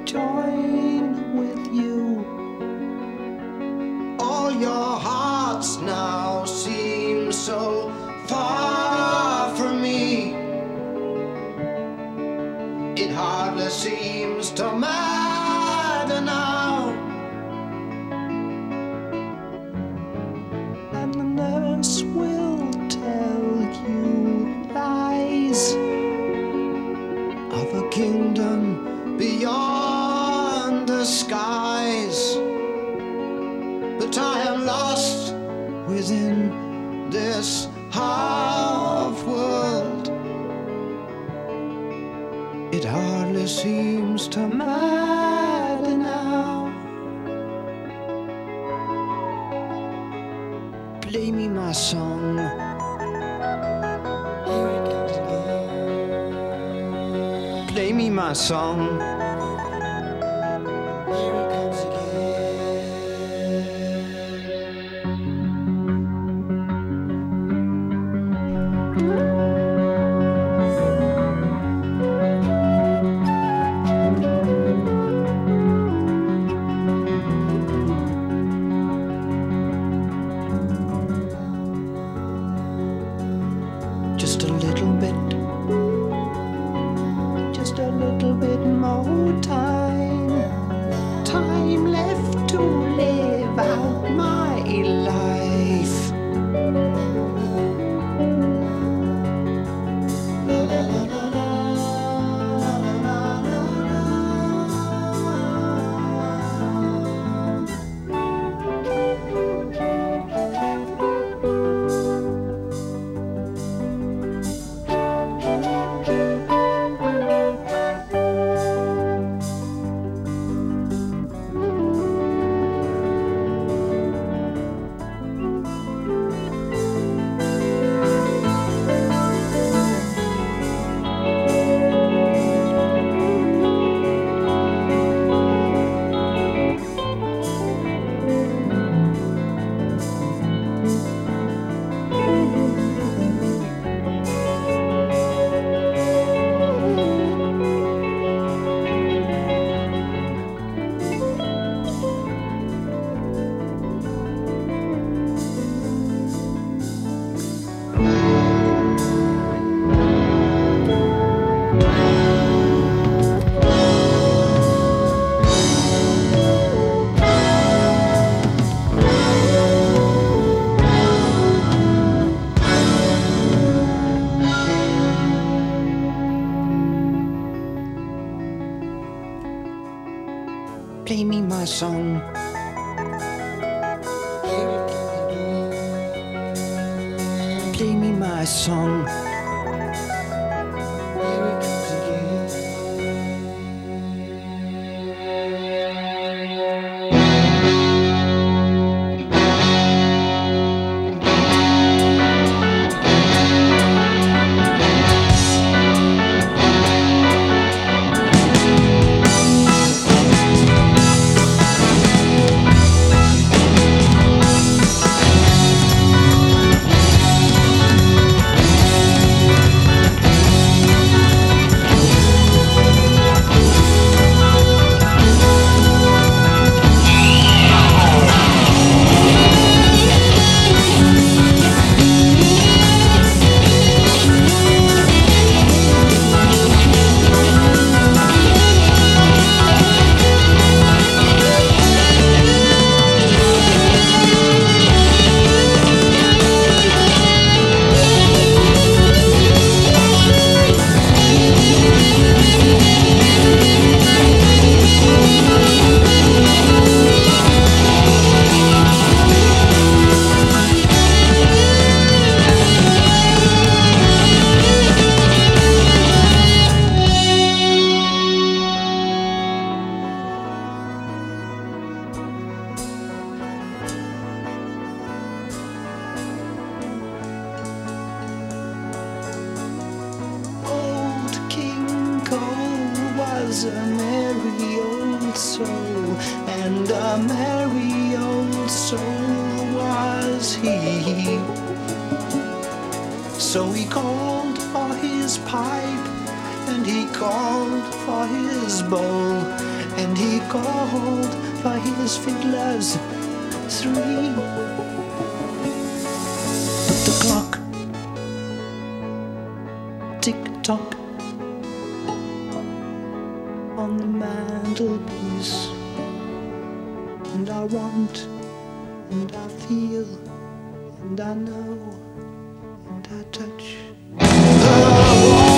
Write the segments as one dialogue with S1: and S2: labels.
S1: join with you. All your hearts now seem so far from me. It hardly seems to matter now. And the nurse will tell you lies of a kingdom beyond the skies. But I am lost within this half world. It hardly seems to matter now. Play me my song. Play me my song. Just a little bit, just a little bit more time, time left to live out my life. La, la, la, la, la, la, la, play me my song. Play me my song. Was a merry old soul, and a merry old soul was he. So he called for his pipe, and he called for his bowl, and he called for his fiddlers three. But the clock tick-tock on the mantelpiece, and I want, and I feel, and I know, and I touch the walls.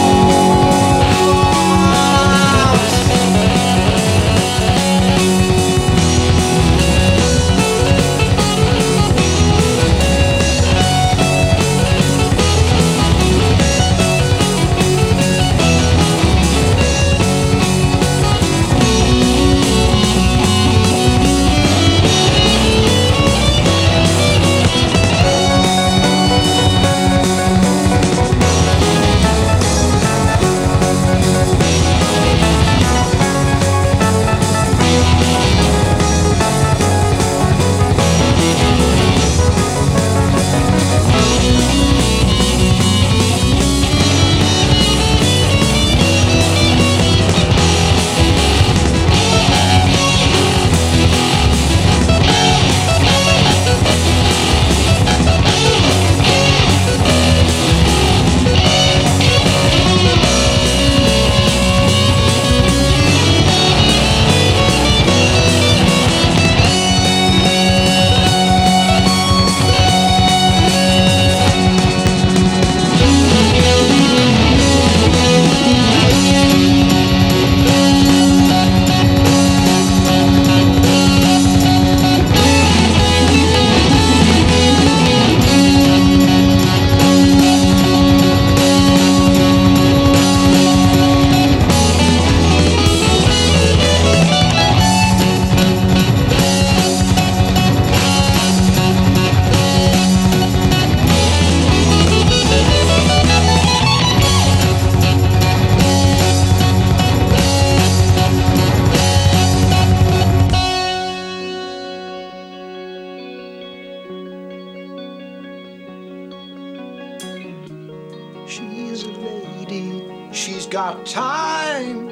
S1: She's a lady, she's got time.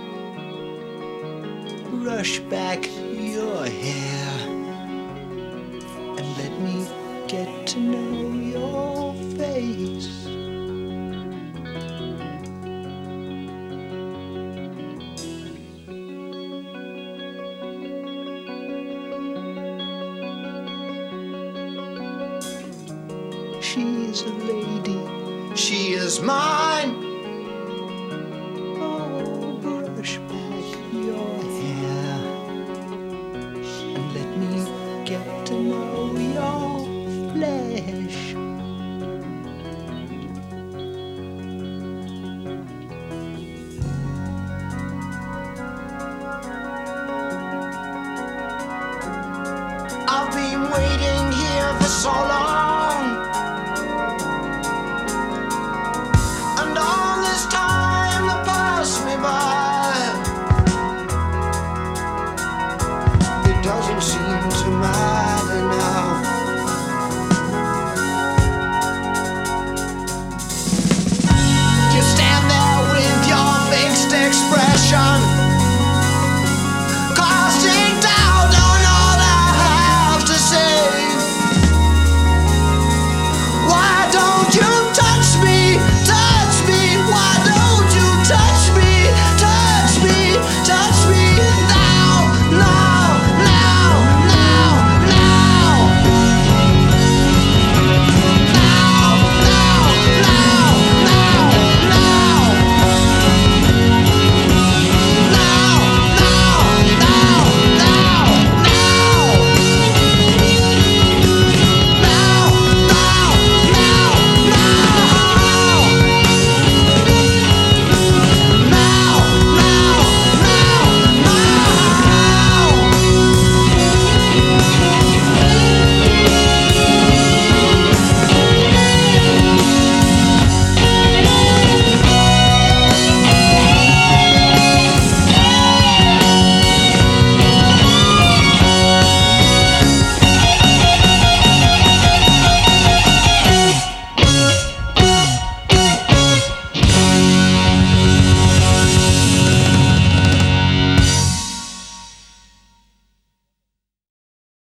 S1: Brush back your hair and let me get to know your face. She's a lady, she is mine. Oh, brush back your hair and let me get to know your flesh. I've been waiting here for so long.